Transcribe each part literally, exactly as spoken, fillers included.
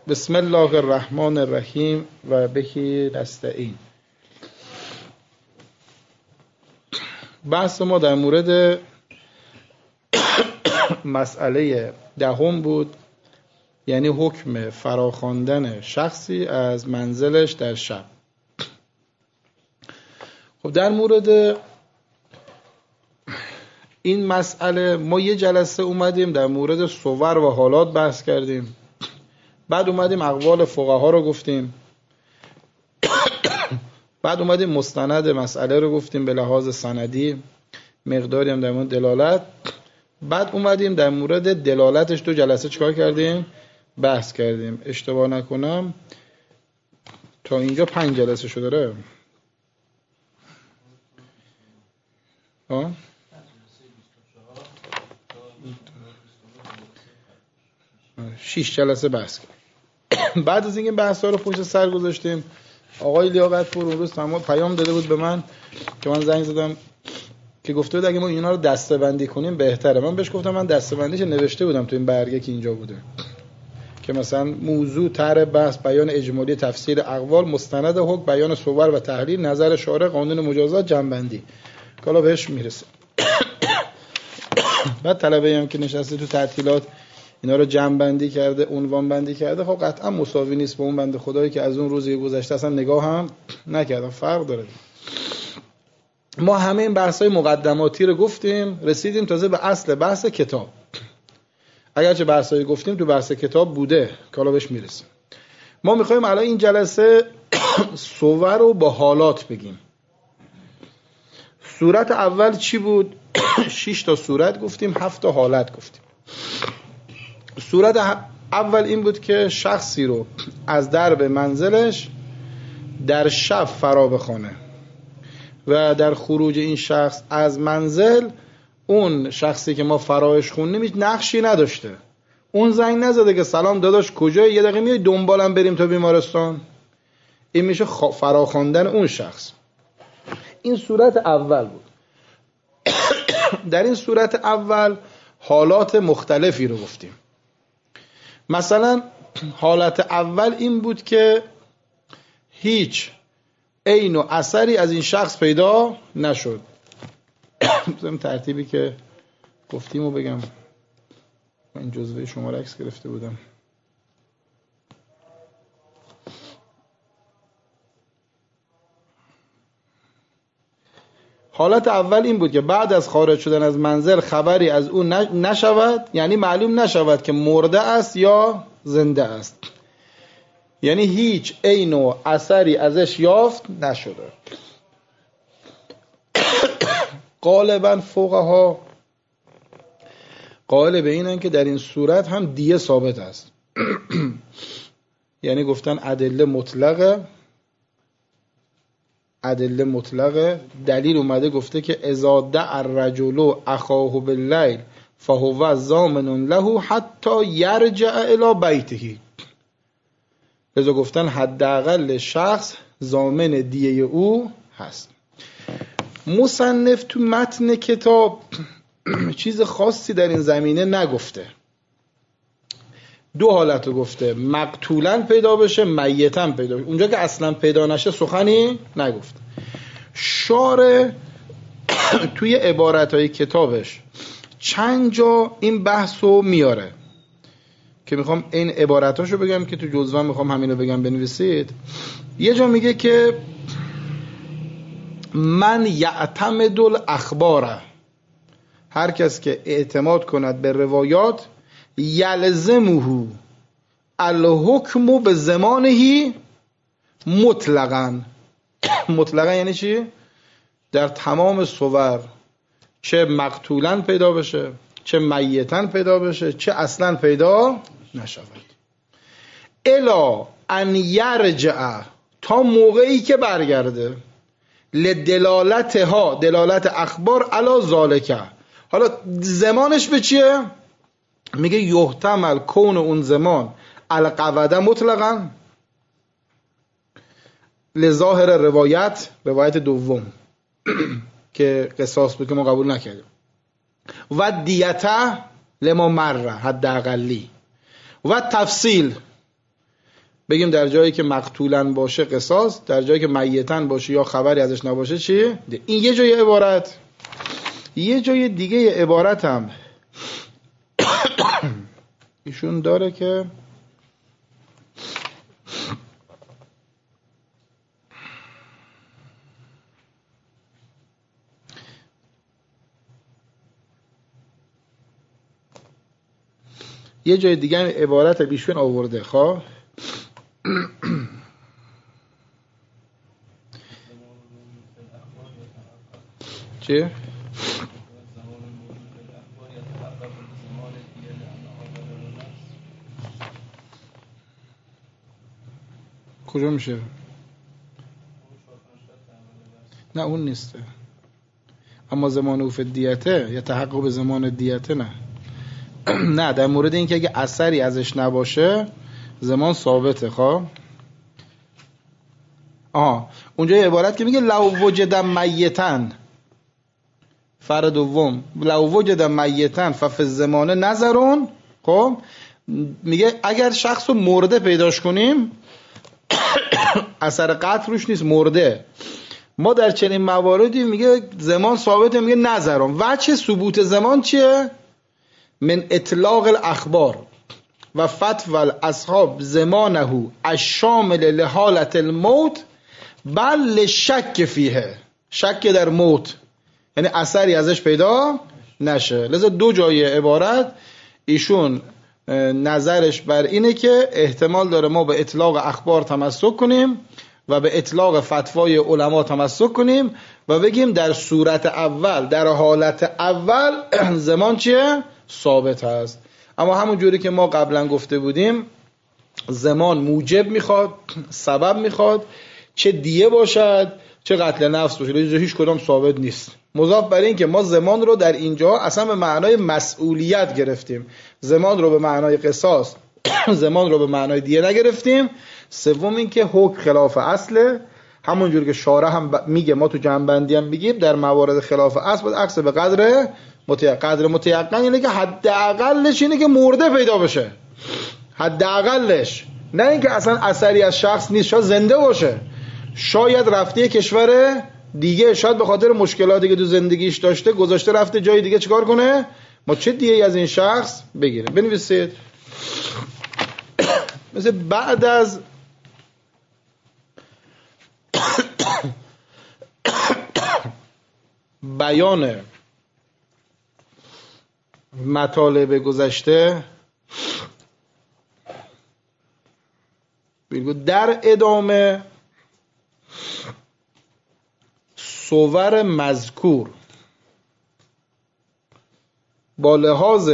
بسم الله الرحمن الرحیم و بهی نستعین. بحث ما در مورد مسئله دهم بود، یعنی حکم فراخواندن شخصی از منزلش در شب. خب در مورد این مسئله ما یه جلسه اومدیم در مورد صور و حالات بحث کردیم، بعد اومدیم اقوال فقها رو گفتیم، بعد اومدیم مستند مسئله رو گفتیم به لحاظ سندی، مقداری هم در مورد دلالت، بعد اومدیم در مورد دلالتش دو جلسه چکار کردیم؟ بحث کردیم. اشتباه نکنم تا اینجا پنج جلسه شده داره. ها؟ شیش جلسه بحث کردیم. بعد از اینکه بحث ها رو پشت سر گذاشتیم، آقای لیاقت پور اون روز تمام پیام داده بود به من که من زنگ زدم که گفته بود اگه ما اینا رو دسته‌بندی کنیم بهتره. من بهش گفتم من دسته‌بندیش نوشته بودم تو این برگه که اینجا بوده که مثلا موضوع طرح بحث بیان اجمالی تفسیر اقوال، مستند حکم بیان صور و تحلیل، نظر شارع، قانون مجازات، جنبندی که حالا بهش میرسه. بعد طلبه هم که نشسته تو تعطیلات اینا رو جمع بندی کرده، عنوان بندی کرده، خب قطعا مساوی نیست با اون بنده خدایی که از اون روزی گذشته اصلا نگاه هم نکردم. فرق داره. ما همه این بحث‌های مقدماتی رو گفتیم، رسیدیم تازه به اصل بحث کتاب. اگرچه بحث‌های گفتیم تو بحث کتاب بوده که حالا بهش میرسیم. ما می‌خوایم الان این جلسه صور رو با حالات بگیم. صورت اول چی بود؟ شش تا صورت گفتیم، هفت تا حالت گفتیم. صورت اول این بود که شخصی رو از درب منزلش در شب فرا بخونه و در خروج این شخص از منزل اون شخصی که ما فراش خوندیم هیچ نقشی نداشته. اون زنگ نزده که سلام داداش کجایی، یه دقیقه میای دنبالم بریم تا بیمارستان. این میشه فراخواندن اون شخص. این صورت اول بود. در این صورت اول حالات مختلفی رو گفتیم. مثلا حالت اول این بود که هیچ عین و اثری از این شخص پیدا نشد. بذارم ترتیبی که گفتیم رو بگم. من جزوه شما رو عکس گرفته بودم. حالت اول این بود که بعد از خارج شدن از منزل خبری از اون نشود، یعنی معلوم نشود که مرده است یا زنده است، یعنی هیچ عین و اثری ازش یافت نشده. غالبا فقها قائل به اینن که در این صورت هم دیه ثابت است. یعنی گفتن ادله مطلقه ادله مطلقه دلیل اومده گفته که اذا دع الرجل اخاه باللیل فهو ضامن له حتی یرجع الی بیته. لذا گفتن حداقل شخص ضامن دیه او هست. مصنف تو متن کتاب چیز خاصی در این زمینه نگفته. دو حالت رو گفته، مقتولا پیدا بشه، میتا پیدا بشه. اونجا که اصلا پیدا نشه سخنی نگفته. شارع توی عبارتهای کتابش چند جا این بحث رو میاره که میخوام این عبارتاشو بگم که تو جزوه میخوام همینو بگم بنویسید. یه جا میگه که من یعتمد الاخبار، هر کس که اعتماد کند به روایات، یلزمه الحکم به زمانه مطلقاً. مطلقاً یعنی چی؟ در تمام صور، چه مقتولاً پیدا بشه، چه میتاً پیدا بشه، چه اصلاً پیدا نشود. الا ان یرجع، تا موقعی که برگرده، لدلالتها، دلالت اخبار علی ذالک. حالا زمانش به چیه؟ میگه یحتمل کون اون زمان القوده مطلقاً لظاهر روایت، روایت دوم که قصاص بود که ما قبول نکردیم، و دیته لما مره حداقلی، و تفصیل بگیم در جایی که مقتولن باشه قصاص، در جایی که میتن باشه یا خبری ازش نباشه چی؟ این یه جای عبارت. یه جای دیگه عبارت هم ایشون داره که یه جای دیگه هم عبارت بیشون آورده. خواه چه؟ کجا میشه؟ نه اون نیسته، اما زمان اوف دیته یا تحقق زمان دیته نه. نه در مورد این که اگه اثری ازش نباشه زمان ثابته. خب آها اونجا یه عبارت که میگه لو وجد میتن، فر دوم لو وجد میتن ففی الزمان نظرون. خب میگه اگر شخص رو مرده پیداش کنیم اثر قتل روش نیست، مرده، ما در چنین مواردی میگه زمان ثابته. میگه نظرون وجه ثبوت زمان چیه؟ من اطلاق الاخبار و فتوى الاصحاب زمانه الشامل لحالت الموت بل لشک فیه، شک در موت یعنی اثری ازش پیدا نشه. لذا دو جای عبارت ایشون نظرش بر اینه که احتمال داره ما به اطلاق اخبار تمسک کنیم و به اطلاق فتوای علما تمسک کنیم و بگیم در صورت اول، در حالت اول زمان چیه؟ ثابت هست. اما همون جوری که ما قبلا گفته بودیم زمان موجب میخواد، سبب میخواد، چه دیه باشد چه قتل نفس باشد، هیچ کدام ثابت نیست. مضاف بر این که ما زمان رو در اینجا اصلا به معنای مسئولیت گرفتیم، زمان رو به معنای قصاص زمان رو به معنای دیه نگرفتیم. سوم این که حکم خلاف اصله، همون جوری که شارح هم میگه ما تو جنبندی هم میگیم در موارد خلاف اصل باید عکس به قدر متیقن. قدر متیقن اینه که حداقلش اینه که مرده پیدا بشه، حداقلش، نه اینکه اصلا اثری از شخص نیست، شاید زنده باشه، شاید رفته کشور دیگه، شاید به خاطر مشکلاتی که تو زندگیش داشته گذاشته رفته جای دیگه، چیکار کنه؟ ما چه دیگه از این شخص بگیریم. بنویسید مثل بعد از بیان مطالب گذشته در ادامه صور مذکور با لحاظ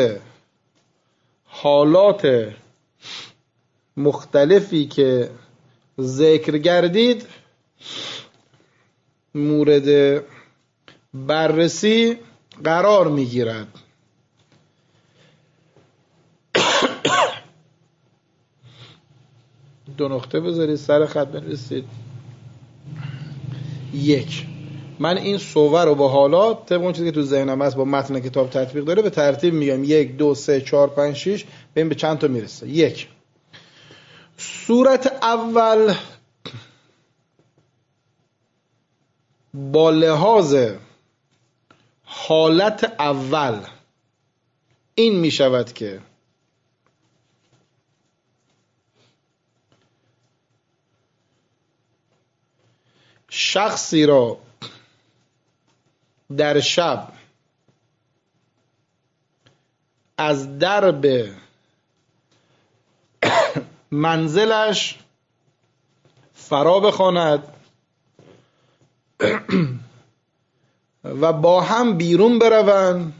حالات مختلفی که ذکر گردید مورد بررسی قرار میگیرد. دو نقطه بذارید سر خط بنویسید. یک، من این صور رو با حالات طبق اون چیزی که تو ذهنم هست با متن کتاب تطبیق داره به ترتیب میگم، یک دو سه چهار پنج شش ببین به چند تا میرسه. یک، صورت اول با لحاظ حالت اول این می شود که شخصی را در شب از درب منزلش فرا بخواند و با هم بیرون بروند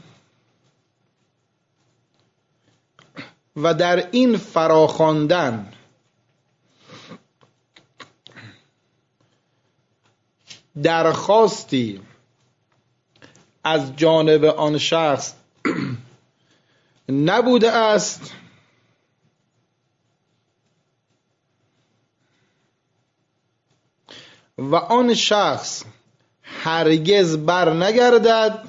و در این فراخواندن درخواستی از جانب آن شخص نبوده است و آن شخص هرگز بر نگردد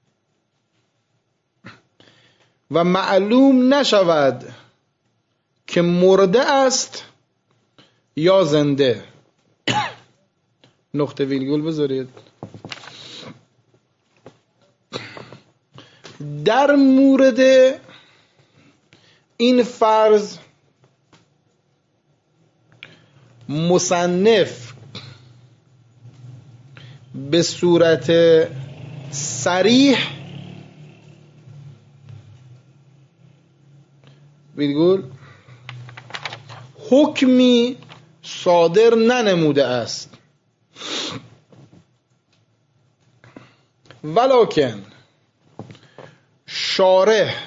و معلوم نشود که که مرده است یا زنده. نقطه ویرگول بذارید. در مورد این فرض مصنف به صورت صریح ویرگول حکمی صادر ننموده است، ولکن شارح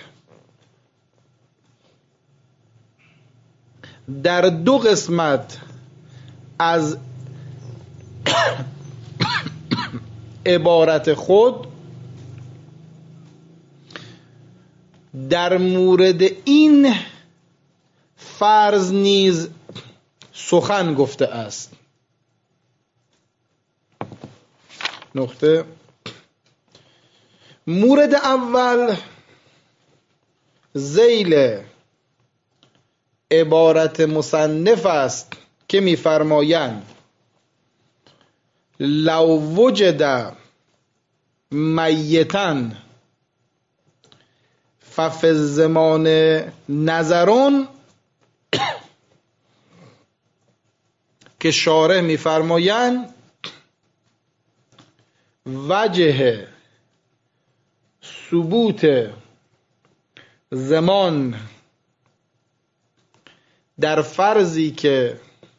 در دو قسمت از عبارت خود در مورد این فرض نیز سخن گفته است. نقطه مورد اول ذیل عبارت مصنف است که می‌فرمایند لو وجد میتا ففی الزمان نظرون، که شارح می‌فرمایند وجه ثبوت زمان در فرضی که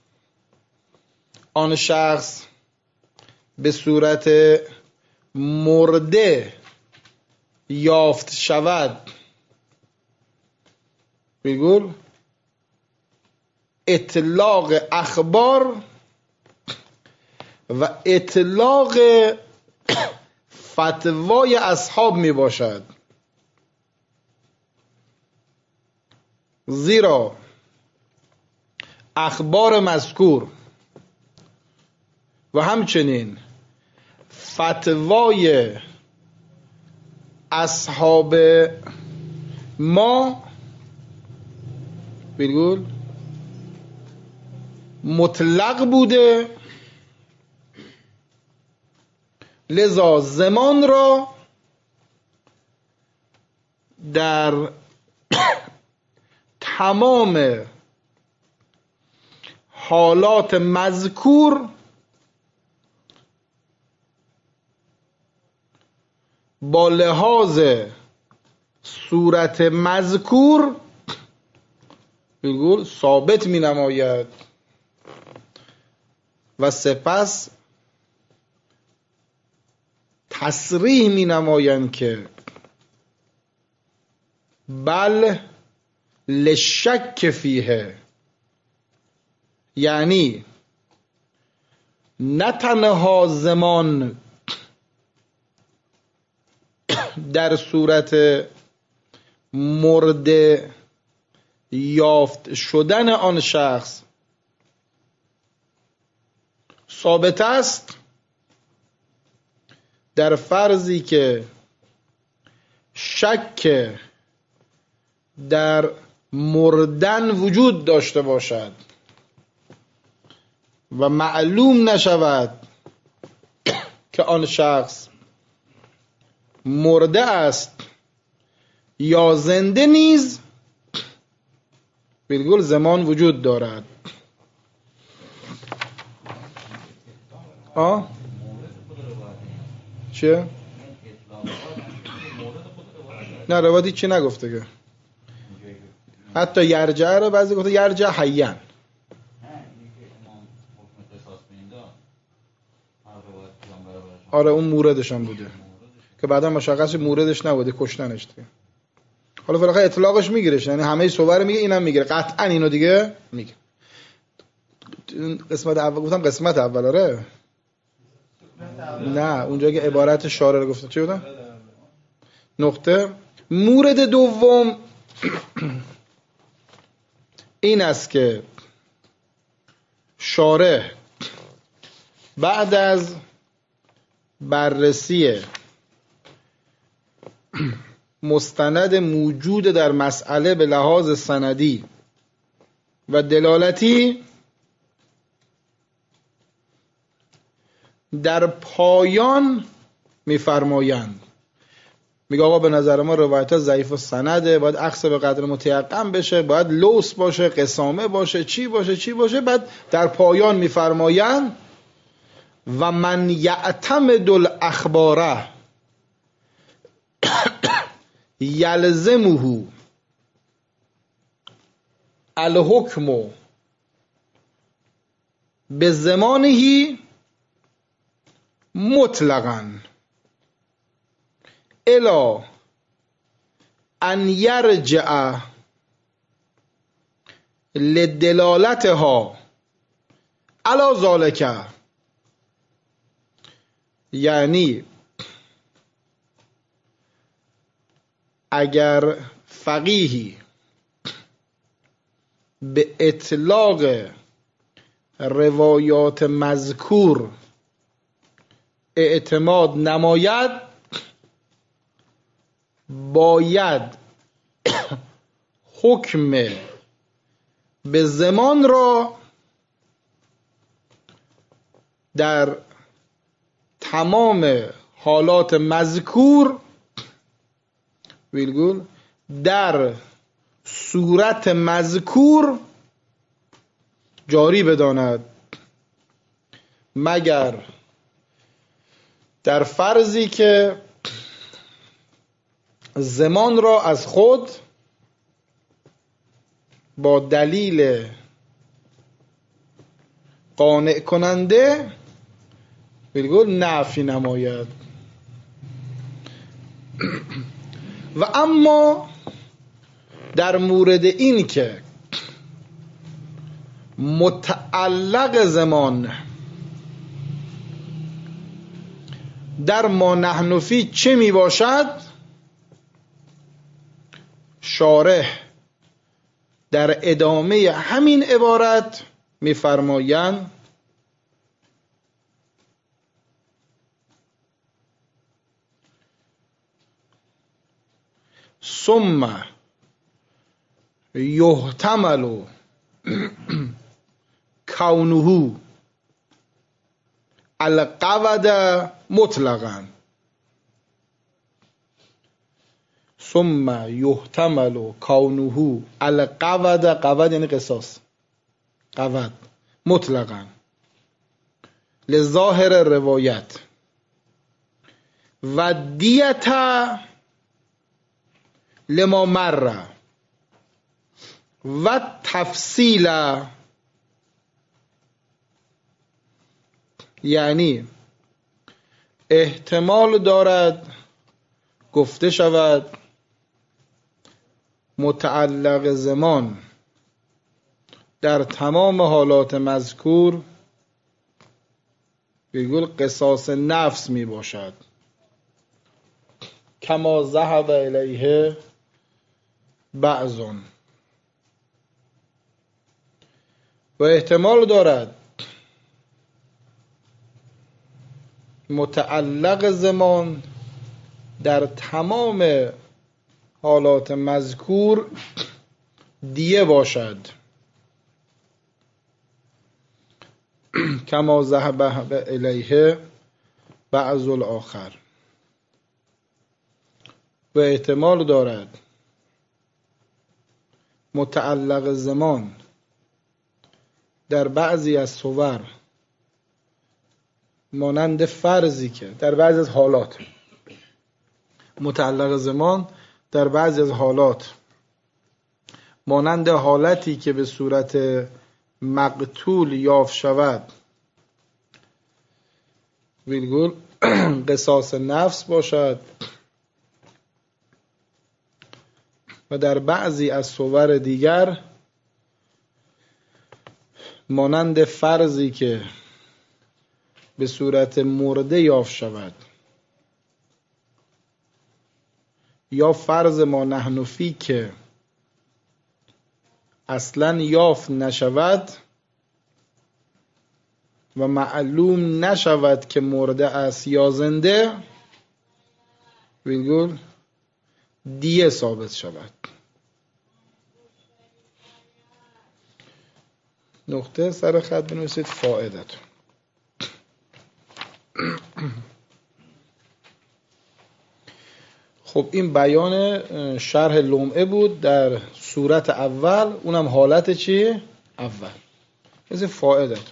آن شخص به صورت مرده یافت شود، بگول اطلاق اخبار و اطلاق فتوای اصحاب می باشد، زیرا اخبار مذکور و همچنین فتوای اصحاب ما بگول مطلق بوده، لذا زمان را در تمام حالات مذکور با لحاظ صورت مذکور بگول ثابت می نماید و سپس تصریح می نمایند که بل لشک فیه، یعنی نه تنها زمان در صورت مرده یافت شدن آن شخص ثابت است، در فرضی که شک در مردن وجود داشته باشد و معلوم نشود که آن شخص مرده است یا زنده نیز، بالکل زمان وجود دارد. آه چیه؟ نه روادی چی نگفته که حتی یرجع رو بعضی گفته یرجع حیان. آره اون موردشان بوده که بعدا مشخص موردش نبوده، کشتنش دیگه. حالا فقط اطلاقش میگیرش، یعنی همه صور میگه اینم میگیره، قطعا اینو دیگه میگه. قسمت اول گفتم قسمت اول آره نه اونجا که عبارت شارع رو گفته چی بودن؟ نقطه مورد دوم این است که شارع بعد از بررسی مستند موجود در مسئله به لحاظ سندی و دلالتی در پایان میفرمایند. میگه آقا به نظر ما روایت ها ضعیف و سنده، باید اخذ به قدر متیقن بشه، باید لوس باشه، قسامه باشه، چی باشه چی باشه. بعد در پایان میفرمایند و من یعتمد الاخباره یلزمه الحکم به زمانه مطلقاً الا ان یرجع لدلالتها علی ذلک. یعنی اگر فقیهی به اطلاق روایات مذکور اعتماد نماید، باید حکم به زمان را در تمام حالات مذکور ویلگول در صورت مذکور جاری بداند، مگر در فرضی که زمان را از خود با دلیل قانع کننده بلگو نفی نماید. و اما در مورد این که متعلق زمان در ما نحن فی چه می باشد، شارح در ادامه همین عبارت می فرمایند ثم یحتمل کونه القود مطلقا. ثم یحتمل کونه القود، قود یعنی قصاص، قود مطلقا لظاهر روایت و دیت لما مر و تفصیل، یعنی احتمال دارد گفته شود متعلق زمان در تمام حالات مذکور بگول قصاص نفس می باشد، کما ذهب الیه بعضون. و احتمال دارد متعلق زمان در تمام حالات مذکور دیه باشد، کما ذهب الیه بعض الاخر. و احتمال دارد متعلق زمان در بعضی از صور مانند فرضی که در بعضی از حالات متعلق زمان در بعضی از حالات مانند حالتی که به صورت مقتول یافت شود ویلگول قصاص نفس باشد، و در بعضی از صور دیگر مانند فرضی که به صورت مرده یافت شود، یا فرض ما نحن فی که اصلا یافت نشود و معلوم نشود که مرده است یا زنده، ویلگول دیه ثابت شود. نقطه سر خط بنویسید فائدتون. خب این بیان شرح لمعه بود در صورت اول، اونم حالت چی؟ اول. مثل فائدتون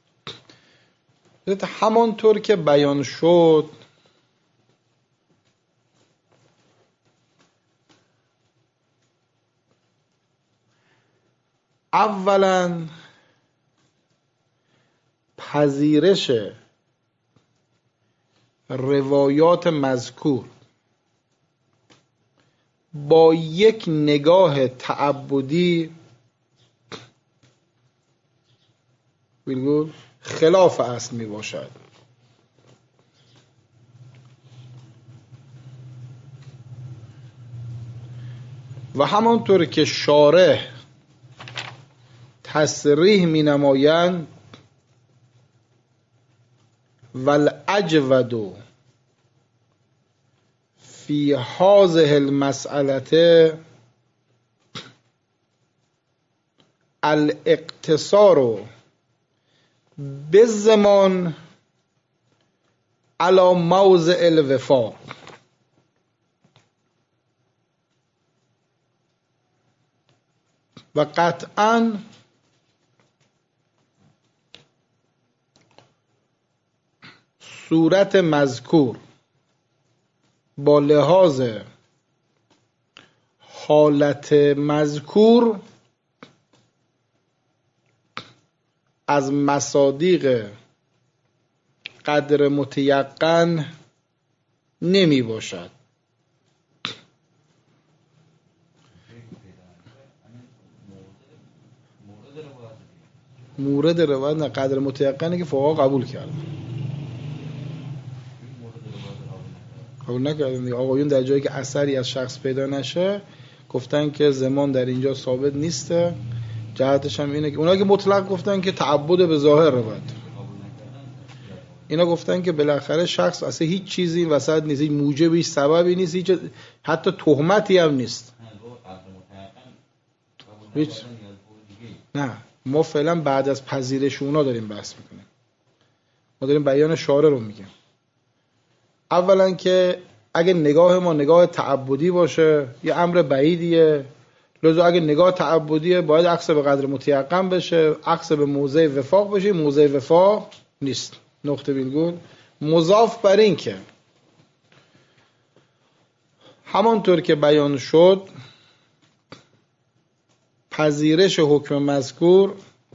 همانطور که بیان شد اولا پذیرش روایات مذکور با یک نگاه تعبدی بگو خلاف اصل می باشد. و همانطور که شارح تصریح می نمایند والاجود فی هذه المسألة الاقتصار بالزمان على موضع الوفاق. و قطعاً صورت مذکور با لحاظ حالت مذکور از مصادیق قدر متیقن نمی باشد. مورد روایت نه، قدر متیقنه که فقها قبول کردن. قبول نکردن دیگه. آقایون در جایی که اثری از شخص پیدا نشه گفتن که زمان در اینجا ثابت نیسته. جهتش هم اینه که اونا که مطلق گفتن که تعبد به ظاهر روایت، اینا گفتن که بالاخره شخص اصلا هیچ چیزی وسط نیست، هیچ موجبی سببی نیست، هیچ حتی تهمتی هم نیست. هیچ. نه ما فعلا بعد از پذیرش اونا داریم بحث میکنیم، ما داریم بیان شارع رو میگیم. اولا که اگه نگاه ما نگاه تعبدی باشه یه امر بعیدیه، لذا اگه نگاه تعبدیه باید اخذ به قدر متیقن بشه، اخذ به موضع وفاق بشه. موضع وفاق نیست. نقطه ویرگول. مضاف بر این که همانطور که بیان شد پذیرش حکم مذکور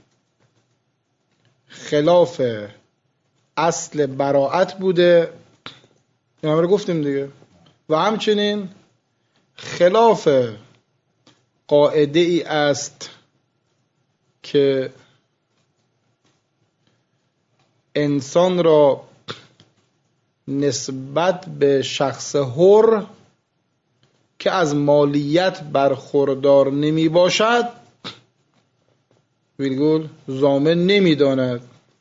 خلاف اصل براءت بوده، این هم رو گفتیم دیگه، و همچنین خلاف قاعده ای است که انسان را نسبت به شخص حر که از مالیت برخوردار نمی باشد ویرگول ضامن نمی داند.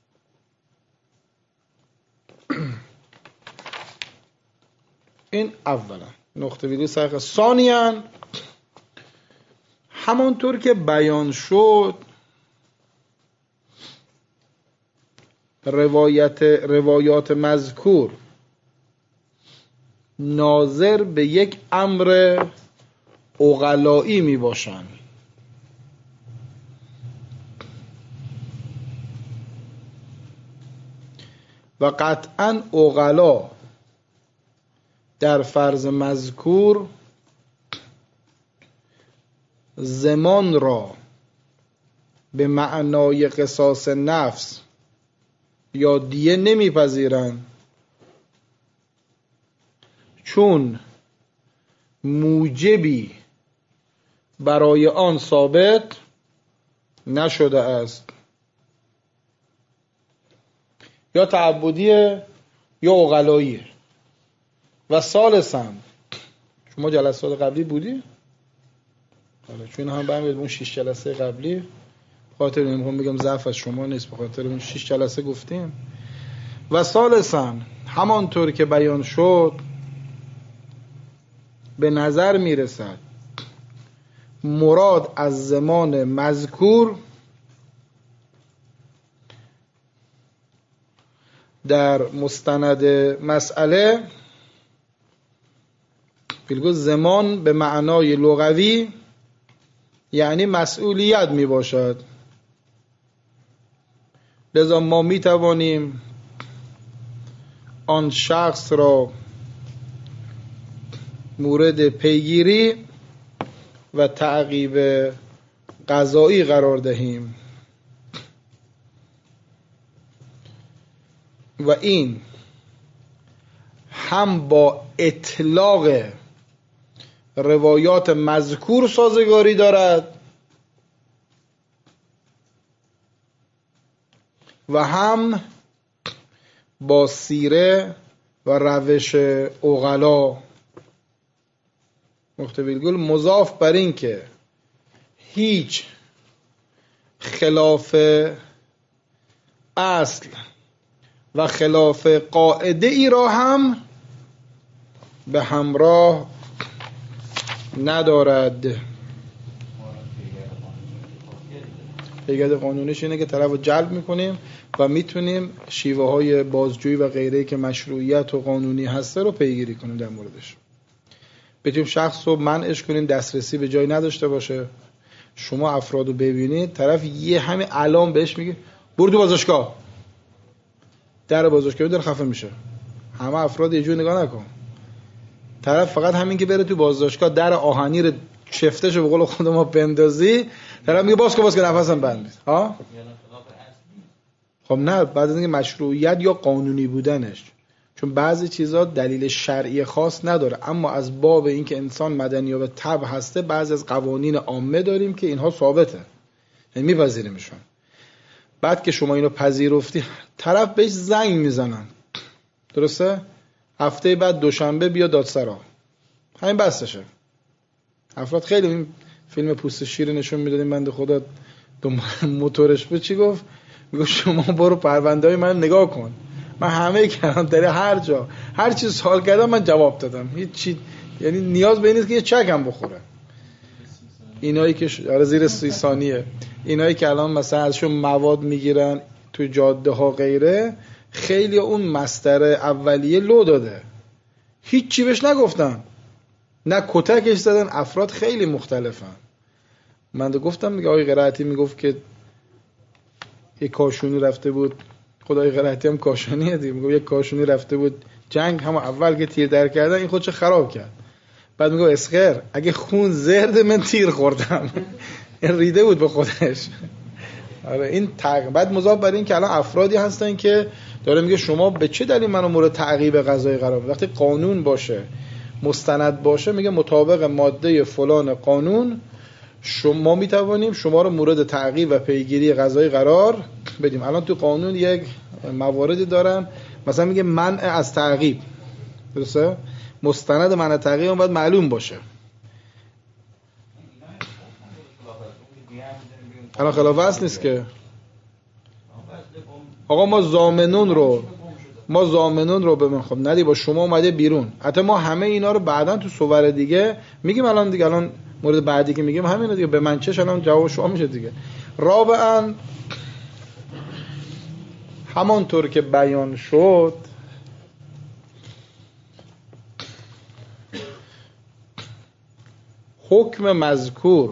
این اولا نقطه ویرگول سرخ. ثانیاً همانطور که بیان شد روایت روایات مذکور ناظر به یک امر عقلایی می باشند و قطعاً عقلا در فرض مذکور زمان را به معنای قصاص نفس یا دیه نمیپذیرند، چون موجبی برای آن ثابت نشده است. یا تعبدیه یا عقلاییه. و ثالثاً شما جلسات قبلی بودی؟ حالا چون هم برمیاد اون شش جلسه قبلی، خاطر نمیخوام بگم ضعف از شما نیست، به خاطر اون شش جلسه گفتیم. و ثالثاً همانطور که بیان شد به نظر میرسد مراد از زمان مذکور در مستند مسئله بلگو زمان به معنای لغوی یعنی مسئولیت می باشد. لذا ما می توانیم آن شخص را مورد پیگیری و تعقیب قضایی قرار دهیم و این هم با اطلاق روایات مذکور سازگاری دارد و هم با سیره و روش عقلا. نقطه ویرگول مضاف بر این که هیچ خلاف اصل و خلاف قاعده ای را هم به همراه ندارد. پیگرد قانونیش اینه که طرف رو جلب میکنیم و میتونیم شیوه های بازجویی و غیره که مشروعیت و قانونی هسته رو پیگیری کنیم در موردش. بتونیم شخص رو منعش کنیم دسترسی به جای نداشته باشه. شما افراد رو ببینید طرف یه همین الان بهش میگه برو تو بازداشتگاه، در بازداشتگاه در خفه میشه. همه افراد یه جور نگاه نکن. طرف فقط همین که بره تو بازداشتگاه در آهنی رو چفتش به قول خود ما بندازی، طرف میگه باز که باز که نفسم بند. ها خب نه، بعد از اینکه مشروعیت یا قانونی بودنش، چون بعضی چیزا دلیل شرعی خاص نداره، اما از باب اینکه انسان مدنی و به طبع هسته بعضی از قوانین عامه داریم که اینها ثابته، یعنی میپذیریمشون. بعد که شما اینو پذیرفتی طرف بهش زنگ میزنن، درسته؟ هفته بعد دوشنبه بیا دادسرا، همین بسشه. افراد خیلی این فیلم پوست شیر نشون میدادیم، بنده خدا موتورش به چی گفت؟ میگفت شما برو پرونده‌های من نگاه کن، من همه کردم در هر جا هر چی سوال کردم من جواب دادم، هیچ چی، یعنی نیاز به این نیست که یه چک هم بخوره. اینایی که آره زیر سی ثانیه، اینایی که الان مثلا ازشون مواد میگیرن تو جاده ها غیره، خیلی اون مستر اولیه لو داده، هیچ چی بهش نگفتن، نه کتکش زدن. افراد خیلی مختلفن. من دو گفتم میگه آقای قرائتی میگفت که یک کاشونی رفته بود، خدای قرائتی هم کاشونیه دیگه، میگه یک کاشونی رفته بود جنگ، هم اول که تیر در کردن این خودش خراب کرد. بعد میگه اسخر اگه خون زرد من تیر خوردم این ریده بود به خودش. آره این تق... بعد مضاف بر این که الان افرادی هستن که داره میگه شما به چه دلیل منو مورد تعقیب قضایی قرار بدید؟ وقتی قانون باشه، مستند باشه، میگه مطابق ماده فلان قانون شما میتوانیم شما رو مورد تعقیب و پیگیری قضایی قرار بدیم. الان تو قانون یک مواردی دارن، مثلا میگه منع از تعقیب، درسته؟ مستند منع تعقیب هم باید معلوم باشه. الان خلاف اصل نیست که آقا ما ضامنون رو ما ضامنون رو ببین، خب ندی با شما اومده بیرون، حتی ما همه اینا رو بعداً تو صور دیگه میگیم. الان دیگه الان مورد بعدی که میگیم همین دیگه، به من چش الان جواب شما میشه دیگه. رابعاً همانطور که بیان شد حکم مذکور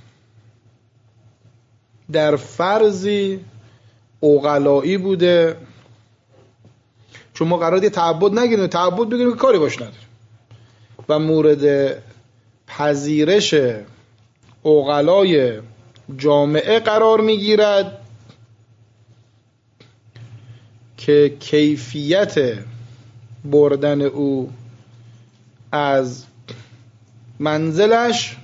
در فرضی عقلایی بوده، چون ما قراره تعبد نگیریم، تعبد بگیریم که کاری باش نداریم، و مورد پذیرش عقلای جامعه قرار میگیرد که کیفیت بردن او از منزلش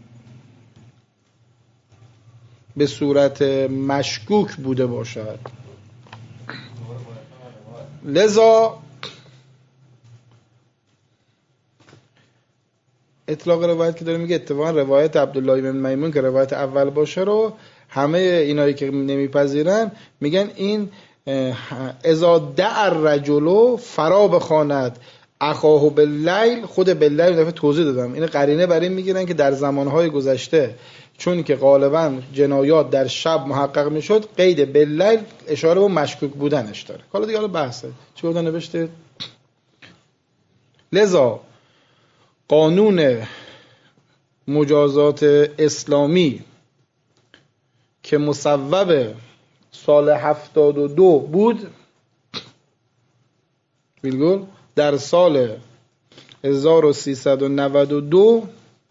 به صورت مشکوک بوده باشد. لذا اطلاق روایت که داره میگه اتفاقا روایت عبدالله بن میمون که روایت اول باشه رو همه اینایی که نمیپذیرن میگن این اذا دع الرجل فرا بخواند اخاه باللیل، خود باللیل دفعه توضیح دادم، این قرینه برای این میگیرن که در زمانهای گذشته چون که غالبا جنایات در شب محقق میشد، قید باللیل اشاره به مشکوک بودنش داره. حالا دیگه حالا بحثه چی بودن نوشته. لذا قانون مجازات اسلامی که مصوب سال هفتاد و دو بود، بیلگل در سال هزار و سیصد و نود و دو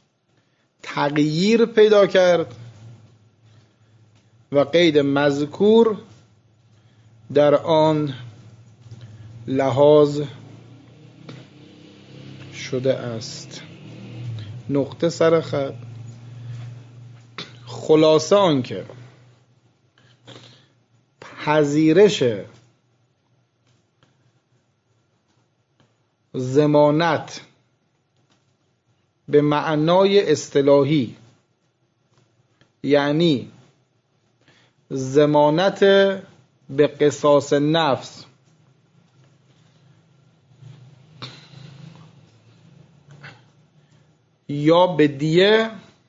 تغییر پیدا کرد و قید مذکور در آن لحاظ شده است. نقطه سر خط. خلاصه آن که پذیرش ضمانت به معنای اصطلاحی، یعنی ضمانت به قصاص نفس یا به دیه،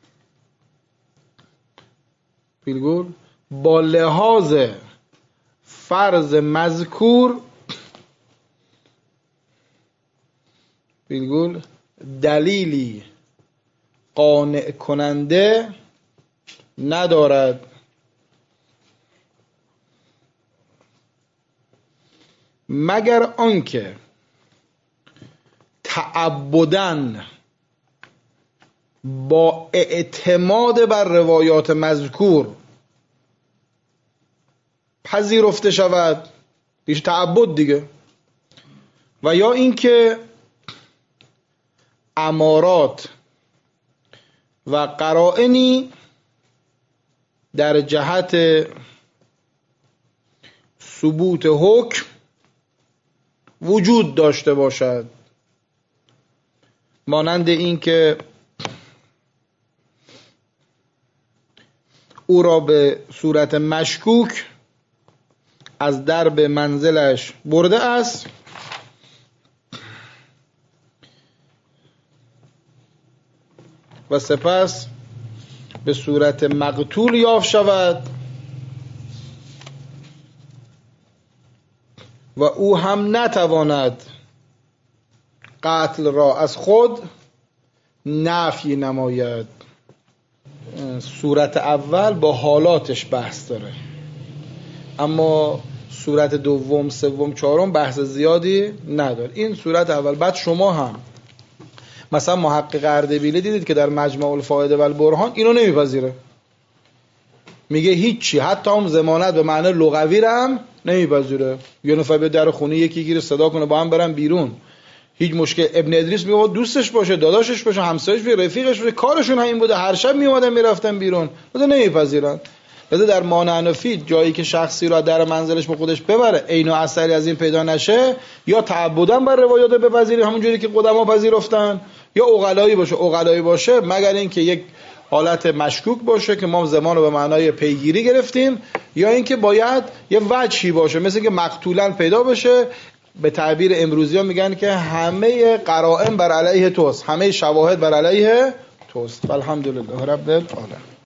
بیلگول با لحاظ فرض مذکور بیلگول دلیلی قانع کننده ندارد، مگر آنکه تعبداً با اعتماد بر روایات مذکور پذیرفته شود، هیچ تعبد دیگه، و یا اینکه امارات و قرائنی در جهت ثبوت حکم وجود داشته باشد، مانند اینکه او را به صورت مشکوک از درب منزلش برده است و سپس به صورت مقتول یافت شود و او هم نتواند قتل را از خود نفی نماید. صورت اول با حالاتش بحث داره، اما صورت دوم، سوم، چهارم بحث زیادی نداره. این صورت اول. بعد شما هم مثلا محقق اردبیلی دیدید که در مجمع الفائده و البرهان اینو نمیپذیره، میگه هیچی، حتی هم ضمانت به معنی لغوی رو هم نمیپذیره. یه نفر به در خونه یکی گیره صدا کنه با هم برن بیرون، هیچ مشکل. ابن ادریس میگه دوستش باشه، داداشش باشه، همسایش باشه، رفیقش باشه، کارشون همین بوده، هر شب میومدن میرفتن بیرون، لذا نمیپذیرن. لذا در مانعنفی جایی که شخصی را در منزلش به خودش ببره عین و اثری از این پیدا نشه، یا تعبداً بر روایات بپذیری همونجوری که قدما پذیرفتن، یا عقلایی باشه. عقلایی باشه مگر اینکه یک حالت مشکوک باشه که ما زمان رو به معنای پیگیری گرفتیم، یا اینکه باید یه وجهی باشه مثل که مقتولاً پیدا بشه. به تعبیر امروزی ها میگن که همه قرائن بر علیه توست، همه شواهد بر علیه توست. الحمدلله رب العالمین.